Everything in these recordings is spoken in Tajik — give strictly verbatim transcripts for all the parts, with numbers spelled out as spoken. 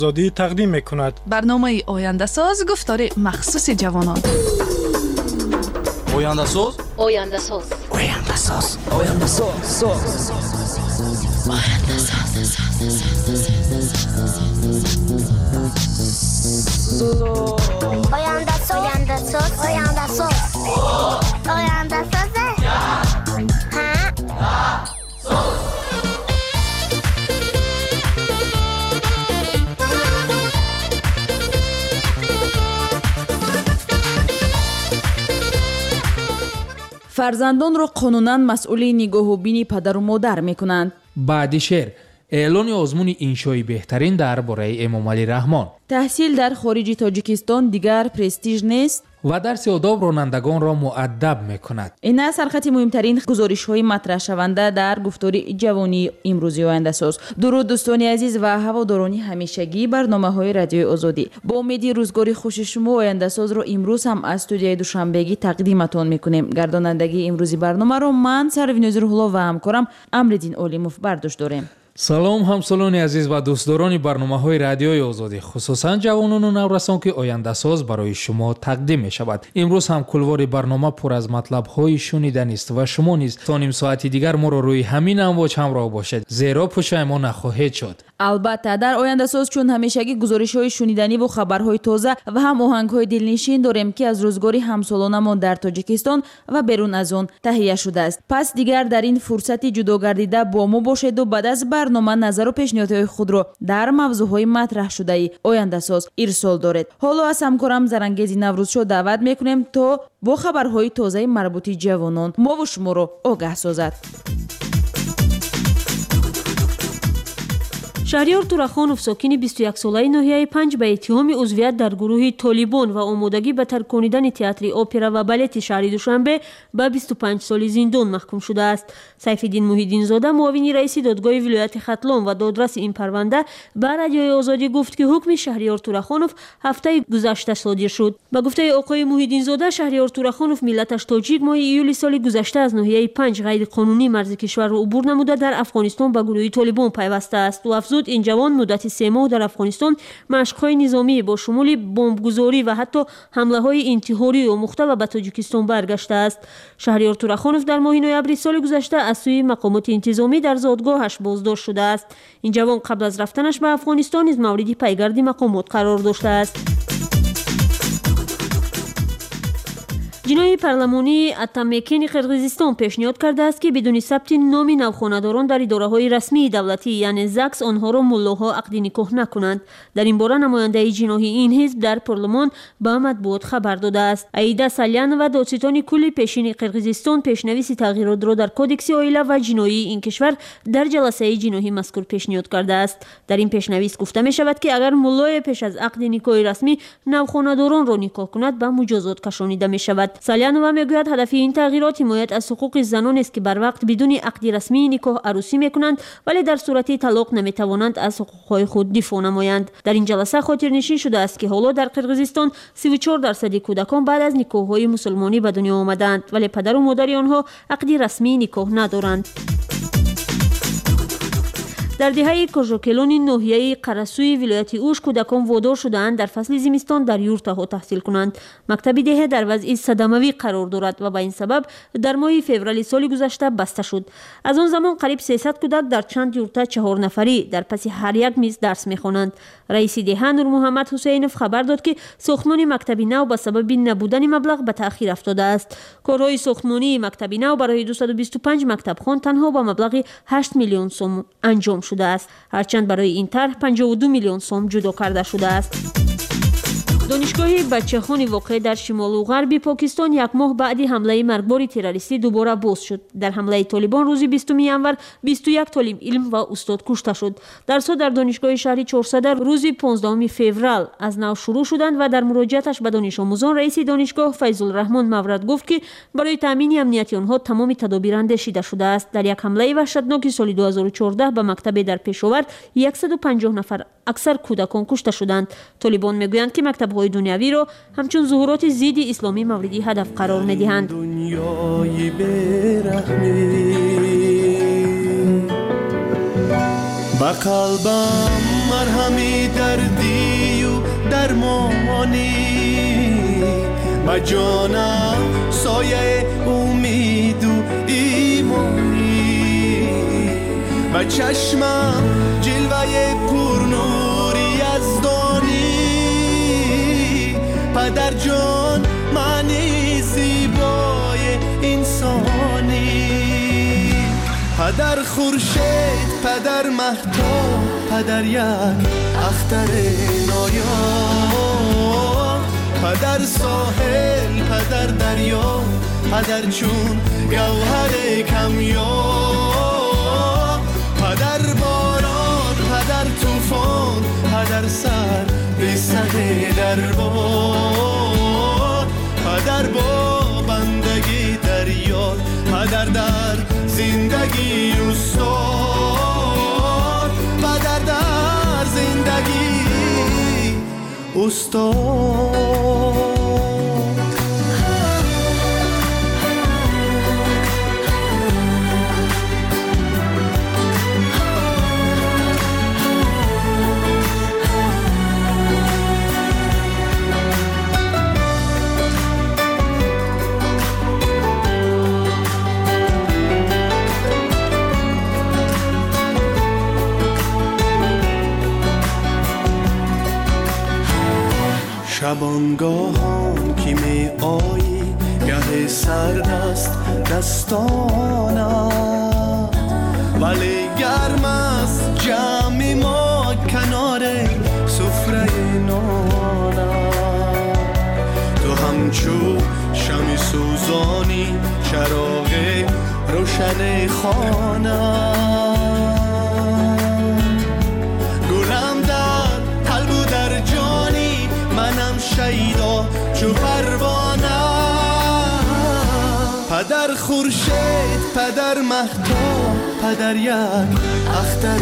آزادی تقدیم می‌کند. برنامه آینده ساز گفتار مخصوص جوانان. آینده ساز آینده ساز آینده ساز آینده ساز آینده ساز آینده ساز آینده ساز آینده ساز آینده ساز فرزندانро қонунан масъули нигоҳу бини падару модар мекунанд. баъди шеър эълони озмуни иншои беҳтарин дар бораи эмомалӣ раҳмон. таҳсил дар хориҷи тоҷикистон дигар престиж нест ва дарси одоб ронандагонро муаддаб мекунад. ин аст сархати муҳимтарин гузоришҳои матраҳшаванда дар гуфтори ҷавонии имрӯзи ояндасоз. дуруд дӯстони азиз ва ҳаводорони ҳамешагии барномаҳои радиои озодӣ. бо умеди рӯзгори хуши шумо ояндасозро имрӯз ҳам аз студияи душанбегӣ тақдиматон мекунем. гардонандагии имрӯзи барномаро ман Сарвини Нозирулло ва ҳамкорам Амриддин Олимов бардошт дорем. салом ҳамсолони азиз ва дӯстдорони барномаҳои радиои озодӣ, хусусан ҷавонону наврасон ки ояндасоз барои шумо тақдим мешавад. имрӯз ҳам кулвори барнома пур аз матлабҳои шуниданист ва шумо низ то ним соати дигар моро рӯи ҳамин амвоҷ ҳамроҳ бошед, зеро пушаймон нахоҳед шуд. албатта дар ояндасоз чун ҳамешагӣ гузоришҳои шуниданиву хабарҳои тоза ва ҳам оҳангҳои дилнишин дорем ки аз рӯзгори ҳамсолонамон дар Тоҷикистон ва берун аз он таҳия шудааст. пас дигар дар ин фурсати ҷудогардида бо мо бошеду баъд аз барнома назару пешниҳодҳои худро дар мавзӯъҳои матраҳшудаи ояндасоз ирсол доред. ҳоло аз ҳамкорам Зарангези Наврӯзшо даъват мекунем то бо хабарҳои тозаи марбути ҷавонон мову шуморо огаҳ созад. шаҳриёр Турахонов, сокини бисту яксолаи ноҳияи панҷ, ба иттиҳоми узвият дар гурӯҳи «Толибон» ва омодагӣ ба тарконидани театри опера ва балети шаҳри Душанбе ба бисту панҷ соли зиндон маҳкум шудааст. Сайфиддин Муҳиддинзода, муовини раиси додгоҳи вилояти Хатлон ва додраси ин парванда, ба радиои Озодӣ гуфт, ки ҳукми шаҳриёр Турахонов ҳафтаи гузашта содир шуд. Ба гуфтаи оқои Муҳиддинзода, шаҳриёр Турахонов миллаташ тоҷик моҳи июли соли гузашта аз ноҳияи панҷ ғайриқонунӣ марзи кишварро убур намуда дар Афғонистон ба гурӯҳи «Толибон» пайвастааст. ӯ афзуд, ин ҷавон муддати се моҳ дар Афғонистон машқҳои низомӣ бо шумули бомбгузорӣ ва ҳатто ҳамлаҳои интиҳорӣ омӯхта ва ба Тоҷикистон баргаштааст. шаҳриёр Турахонов дар моҳи ноябри соли гузашта аз сӯи мақомоти интизомӣ дар зодгоҳаш боздошт шудааст. ин ҷавон қабл аз рафтанаш ба Афғонистон низ мавриди пайгарди мақомот қарор доштааст. ҷинои парлумонии Атамекени Қирғизистон пешниҳод кардааст, ки бидуни сабти номи навхонадорон дар идораҳои расмии давлатӣ, яъне ЗАГС, онҳоро муллоҳо ақди никоҳ накунанд. дар ин бора намояндаи ҷиноҳи ин ҳизб дар парлумон ба матбуот хабар додааст. Аида Салянова, додситони кулли пешини Қирғизистон, пешнависи тағйиротро дар кодекси оила ва ҷиноии ин кишвар дар ҷаласаи ҷиноҳӣ мазкур пешниҳод кардааст. дар ин пешнавис гуфта мешавад, ки агар муллое пеш аз ақди никоҳи расмӣ навхонадоронро никоҳ кунад, ба муҷозот кашонида мешавад. Салянова мегӯяд, ҳадафи ин тағйирот ҳимоят аз ҳуқуқи заноneст, ки барвақт бидуни ақди расмии никоҳ арӯсӣ мекунанд, вале дар сурати талоқ наметавонанд аз ҳуқуқҳои худ дифоъ намоянд. дар ин ҷаласа хотирнишин шудааст, ки ҳоло дар Қирғизистон сиву чор дарсади кӯдакон баъд аз никоҳҳои мусулмонӣ ба дунё омаданд, вале падару модари онҳо ақди расмии никоҳ надоранд. дар диҳаи Кожокелони ноҳияи Қарасӯи вилояти Уш кӯдакон водор шудаанд дар фасли зимистон дар юртаҳо таҳсил кунанд. Мактаби деҳа дар вазъи садамавӣ қарор дорад ва ба ин сабаб дар моҳи феврали соли гузашта баста шуд. аз он замон қариб сесад кӯдак дар чанд юрта чаҳорнафарӣ дар паси ҳар як миз дарс мехонанд. раиси деҳа Нурмуҳаммад Ҳусейнов хабар дод, ки сохтмони мактаби нав ба сабаби набудани маблағ ба таъхир афтодааст. корҳои сохтмонии мактаби нав барои дусаду бисту панҷ мактабхон танҳо ба маблағи ҳашт миллион сом анҷом шудааст, ҳарчанд барои ин тарҳ панҷоҳу ду миллион сом ҷудо карда шудааст. донишгоҳи бачаҳони воқеъ дар шимолу ғарби Покистон як моҳ баъди ҳамлаи маргбори террористӣ дубора боз шуд. дар ҳамлаи Толибон рӯзи бистуми январ бисту як толиб илм ва устод кушта шуд. дарсҳо дар донишгоҳи шаҳри чорсада рӯзи понздаҳуми феврал аз нав шурӯъ шуданд ва дар муроҷиаташ ба донишомӯзон раиси донишгоҳ Файзулраҳмон Маврад гуфт, ки барои таъмини амнияти онҳо тамоми тадобир андешида шудааст. дар як ҳамлаи ваҳшатноки соли ду ҳазору чордаҳ ба мактабе дар Пешовар яксаду панҷоҳ нафар аксар кӯдакон кушта шуданд. Толибон мегӯянд, ки мактабҳои дунявиро ҳамчун зуҳуроти зидди исломӣ мавриди ҳадаф қарор медиҳанд. ба қалбам марҳам غمی دردی و درمانی و جانم سایه امید و ایمانی و چشمم جلوه پرنوری از دانی پدر جان معنی زیبای انسانی پدر خورشید پدر مهتاب پدر یک اختر نایاب پدر ساحل پدر دریا پدر چون گوهر کمیاب پدر باران پدر طوفان پدر سر به سر دربار پدر با بندگی دریا پدر در زندگی استاد پدر در زندگی استاد شبانگاهان که می آیی گه سرد است دستانم ولی گرم است جمع ما کنار سفره نانم تو همچو شمع سوزانی چراغ روشن خانم گلم در قلب و در جانی منم شیدا چو پروانه پدر خورشید پدر مهتاب پدر یک اختر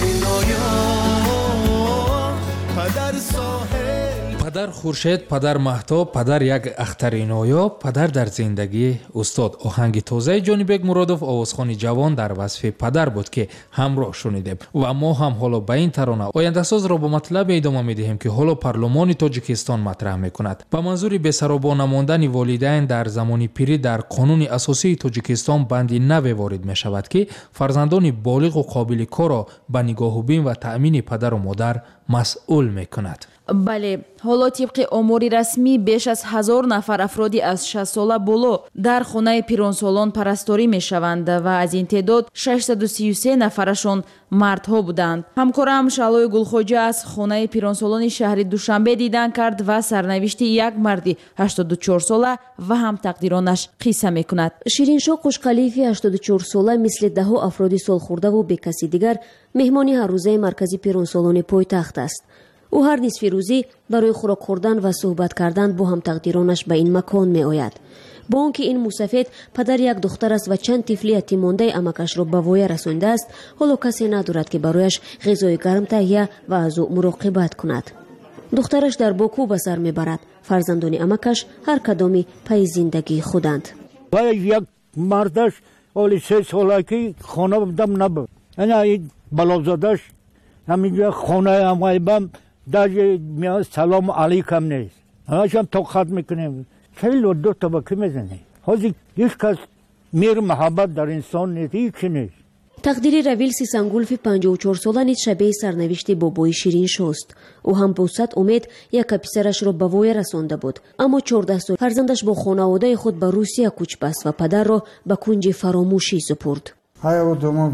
نایاب پدر ساحل پدر خورشید پدر مهتاب پدر یک اختر نایاب پدر در زندگی استاد آهنگ تازه جانبک مرادوف آوازخوانی جوان در وصف پدر بود که همراه شنیدیم و ما هم حالا به این ترانه آینده ساز را با مطلب ادامه میدهیم که حالا پارلمان تاجیکستان مطرح میکند به منظور بسرابا نماندن والدین در زمان پیری در قانون اساسی تاجیکستان بندی نو وارد می شود که فرزندان بالغ و قابل کار را به نگاهوبین و تأمین پدر و مادر مسئول میکند. بله، حالا طبق آماری رسمی بیش از هزار نفر افرادی از شصت ساله بالا در خانه پیرانسالان پرستاری می شوند و از این تعداد ششصد و سی و سه نفرشان مردها بودند. همکارم شالوی گلخوجه از خانه پیرانسالان شهر دوشنبه دیدن کرد و سرنوشتی یک مردی هشتاد و چهار ساله و هم تقدیرانش قصه می کند. شیرینشاه قوشقلیفی هشتاد و چهار ساله مثل ده افرادی سالخورده و به کسی دیگر مهمانی هر روزه مرکزی پیرانسالان پایتخت است. او هر نصف روزی برای خوراک خوردن و صحبت کردن با هم تقدیرانش به این مکان می آید. با آنکه این موسفید پدر یک دختر است و چند طفل یتیم مانده امکش را به وای رسانده است، حالا کسی ندارد که برایش غذای گرم تهیه و از او مراقبت کند. دخترش در باکو به سر میبرد. فرزندان امکش هر کدامی پی زندگی خودند. و یک مردش اولی سه ساله که خانه دم نبود. این بلازادش همینجا خانه امای بم در میاد سلام علیکم نیست. همش هم توقعت میکنیم. خیلی دو طبقه میزنه. حاضی هیچ کس میر محبت در انسان نیست. هیچ نیست. تقدیر رویل سیسنگولفی پنجاه و چهار ساله نیز شبیه سرنوشت بابای شیرین شست. او هم با صد امید یک پسرش را به وای رسانده بود، اما چهارده سال فرزندش با خانواده خود به روسیه کوچ بست و پدر را به کنج فراموشی سپرد. های دوما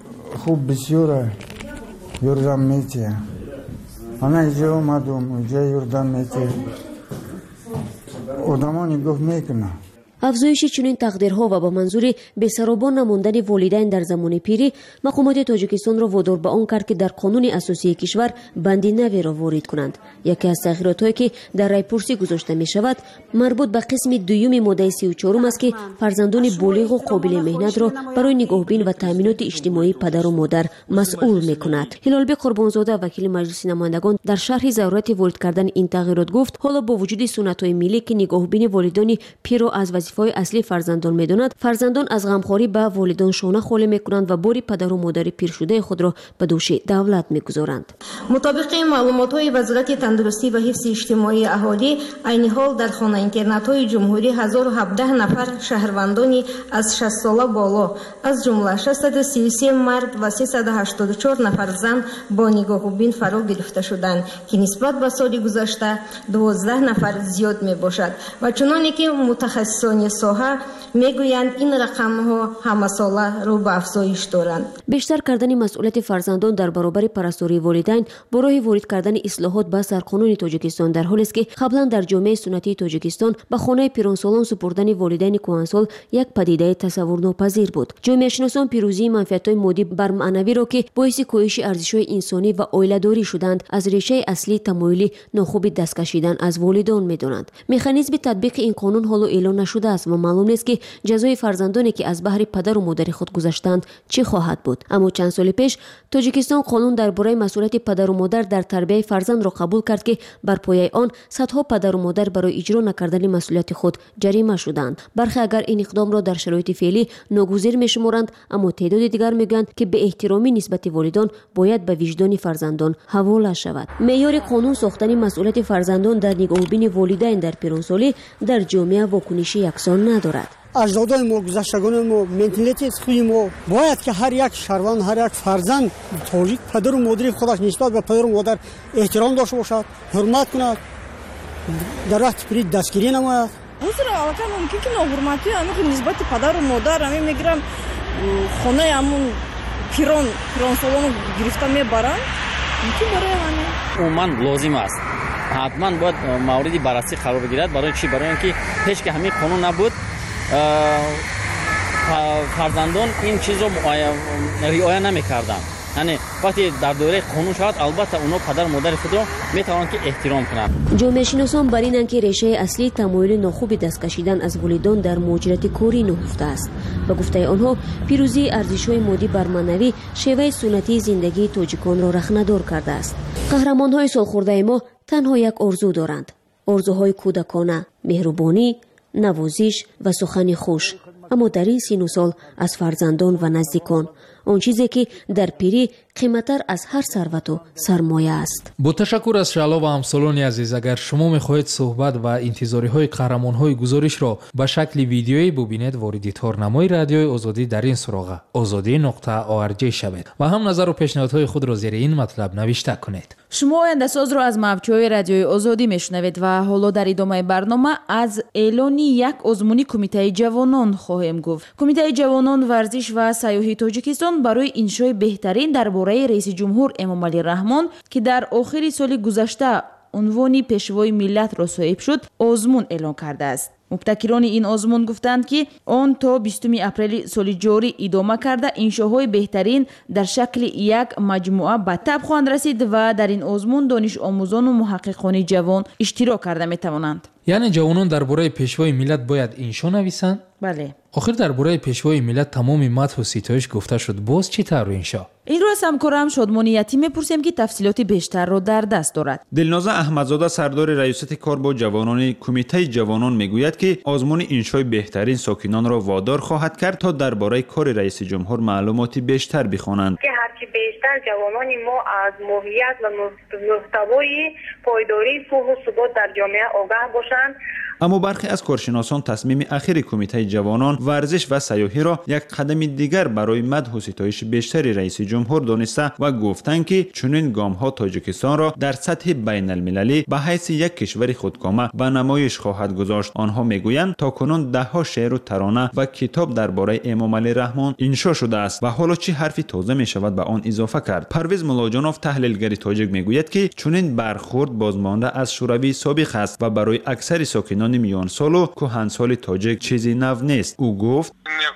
خوب بسیاره یردم میته. انا اینجا اومدم اینجا یردم میته. آدمان گفت میکنه. افزایش چنین تقدیرها و با منظور بسرابا نماندن والدین در زمان پیری، مقامات تاجیکستان را وادار به آن کرد که در قانون اساسی کشور بندی نوی را وارد کنند. یکی از تغییرات‌هایی که در رایپرسی گذاشته می شود مربوط به قسم دوم ماده سی و چهار است که فرزندان بالغ و قابل مهنت را برای نگاهبین و تامینات اجتماعی پدر و مادر مسئول می کند. هلالبک قربانزاده وکیل مجلس نمایندگان در شرح ضرورت وارد کردن این تغییرات گفت حالا با وجود سنت‌های ملی که نگاهبین والدین پیر را از вазифаҳои аслии фарзандон медонад, фарзандон аз ғамхорӣ ба волидон шона холӣ мекунанд ва бори падару модари пиршудаи худро ба дӯши давлат мегузоранд. мутобиқи маълумотҳои вазорати тандурустӣ ва ҳифзи иҷтимоии аҳолӣ, айни ҳол дар хонаинтернатҳои ҷумҳурӣ ҳазору ҳабдаҳ нафар шаҳрвандони аз шаст сола боло, аз ҷумла шастсаду си и се мард ва сесаду ҳаштоду чор нафар зан бо нигоҳубин фаро гирифта шуданд, ки нисбат ба соли гузашта дувоздаҳ нафар зиёд мебошад ва чуноне ки мутахассисони соҳа мегӯянд, ин рақамҳо ҳамасола рӯ ба афзоиш доранд. бештар кардани масъулияти фарзандон дар баробари парастории волидайн бо роҳи ворид кардани ислоҳот ба сарқонуни тоҷикистон, дар ҳолест ки қаблан дар ҷомеаи суннатии тоҷикистон ба хонаи пиронсолон супурдани волидайни кӯҳансол як падидаи тасаввурнопазир буд. ҷомеашиносон пирӯзии манфиатҳои моддӣ бар маънавиро ки боиси коҳиши арзишҳои инсонӣ ва оиладорӣ шуданд, аз решаи аслии тамоюли нохуби даст кашидан аз волидон медонанд. механизми татбиқи ин қонун ҳоло эълон нашудааст ва маълум нест ки ҷазои фарзандоне ки аз баҳри падару модари худ гузаштанд чӣ хоҳад буд. аммо чанд соли пеш тоҷикистон қонун дар бораи масъулияти падару модар дар тарбияи фарзандро қабул кард ки бар пояи он садҳо падару модар барои иҷро накардани масъулияти худ ҷарима шуданд. бархе агар ин иқдомро дар шароити феълӣ ногузир мешуморанд, аммо теъдоди дигар мегӯянд ки беэҳтиромӣ нисбати волидон бояд ба виҷдони фарзандон ҳавола шавад. меъёри қонун сохтани масъулияти фарзандон дар нигоҳубини волидайн дар пиронсолӣ дар ҷомеа вокуниши яксон надорад. аҷдодои мо, гузаштагони мо, менталитети худи мо бояд ки ҳар як шаҳрванд, ҳар як фарзанд тоҷик падару модари худаш нисбат ба падару модар эҳтиром дошта бошад, ҳурмат кунад, дар вақти пирӣ дастгирӣ намояд. ҳозир аллакай мумкин ки ноҳурматӣ анохи нисбати падару модар ами мегирам хонаи амун пирон пиронсолону гирифта мебаранд, мумкин барои ҳамин умуман лозим аст. ҳатман бояд мавриди баррасӣ қарор бигирад. барои чӣ? барои ин ки пеш ки ҳамин қонун набуд, фарзандон ин чизро риоя намекарданд. яъне вақте дар доираи қонун шавад, албатта онҳо падару модари худро метавонанд ки эҳтиром кунанд. ҷомеашиносон бар инанд ки решаи аслии тамоюли нохуби даст кашидан аз волидон дар муоҷирати корӣ ноҳуфтааст. ба гуфтаи онҳо, пирӯзии арзишҳои моддӣ бар маънавӣ шеваи суннатии зиндагии тоҷиконро рахнадор кардааст. қаҳрамонҳои солхӯрдаи мо танҳо як орзу доранд. орзуҳои кӯдакона, меҳрубонӣ, навозиш ва сухани хуш. аммо дар ин сину сол аз фарзандон ва наздикон он чизе ки дар пирӣ қиматтар аз ҳар сарвату сармоя аст. бо ташаккур аз шаъло ва ҳамсолони азиз, агар шумо мехоҳед суҳбат ва интизориҳои қаҳрамонҳои гузоришро ба шакли видеоӣ бубинед, вориди торнамои радиои озодӣ дар ин суроға озодӣ нуқта орг шавед ва ҳам назару пешниҳодҳои худро зери ин матлаб навишта кунед. шумо ояндасозро аз мавҷҳои радиои озодӣ мешунавед ва ҳоло дар идомаи барнома аз эълони як озмуни кумитаи ҷавонон хоҳем гуфт. кумитаи ҷавонон, варзиш ва сайёҳии тоҷикистон барои иншои беҳтарин дар бораи раиси ҷумҳур Эмомалӣ Раҳмон, ки дар охири соли гузашта унвони пешвои миллатро соҳиб шуд, озмун эълон кардааст. мубтакирони ин озмун гуфтанд ки он то бистуми апрели соли ҷорӣ идома карда иншоҳои беҳтарин дар шакли як маҷмӯа ба таб хоҳанд расид ва дар ин озмун донишомӯзону муҳаққиқони ҷавон иштирок карда метавонанд. яъне ҷавонон дар бораи пешвои миллат бояд иншо нависанд? бале. охир дар бораи пешвои миллат тамоми мадҳу ситоиш гуфта шуд, боз чӣ тавр иншо? инро аз ҳамкорам Шодмони Ятим мепурсем ки тафсилоти бештарро дар даст дорад. дилноза аҳмадзода, сардори раисати кор бо ҷавонони кумитаи ҷавонон мегӯяд ки озмуни иншои беҳтарин сокинонро водор хоҳад кард то дар бораи кори раиси ҷумҳур маълумоти бештар бихонанд. ки ҳарчи бештар ҷавонони мо аз моҳият ва муҳтавои пойдории сулҳу субот дар ҷомеа огаҳ бошанд. аммо бархе аз коршиносон тасмими ахири кумитаи ҷавонон, варзиш ва сайёҳиро як қадами дигар барои мадҳу ситоиши бештари раиси ҷумҳур дониста ва гуфтанд ки чунин гомҳо тоҷикистонро дар сатҳи байналмилалӣ ба ҳайси як кишвари худкома ба намоиш хоҳад гузошт. онҳо мегӯянд то кунун даҳҳо шеъру тарона ва китоб дар бораи Эмомалӣ Раҳмон иншо шудааст ва ҳоло чӣ ҳарфи тоза мешавад ба он изофа кард. Парвиз Муллоҷонов, таҳлилгари тоҷик, мегӯяд ки чунин бархурд бозмонда аз шӯравии собиқ аст ва барои аксари сокинони миёнсолу кӯҳансоли тоҷик чизи нав нест. ӯ гуфт: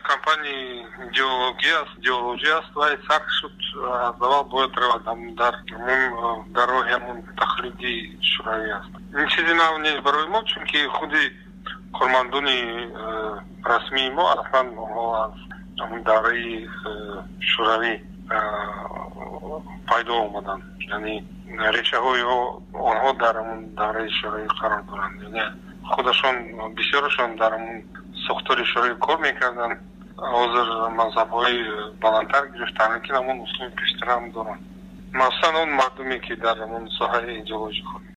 идеология аст, идеология аст ва сахт шуд аз аввал бояд равад дар дар роҳи ҳамон тақлиди шӯравӣ аст. ин чизи нав нест барои мо, чунки худи кормандони расмии мо аслан аз давраи шӯравӣ пайдо омаданд. яъне решаҳои онҳо дар ҳамон давраи шӯравӣ қарор доранд. яъне худашон бисёрашон дар ҳамон ساختار شورای کار میکردن حاضر مذهب‌های بلندتر گرفتن که همون اصول پیشتر هم دارن مثلا اون مردمی که در همون ساحه ایدئولوژی خود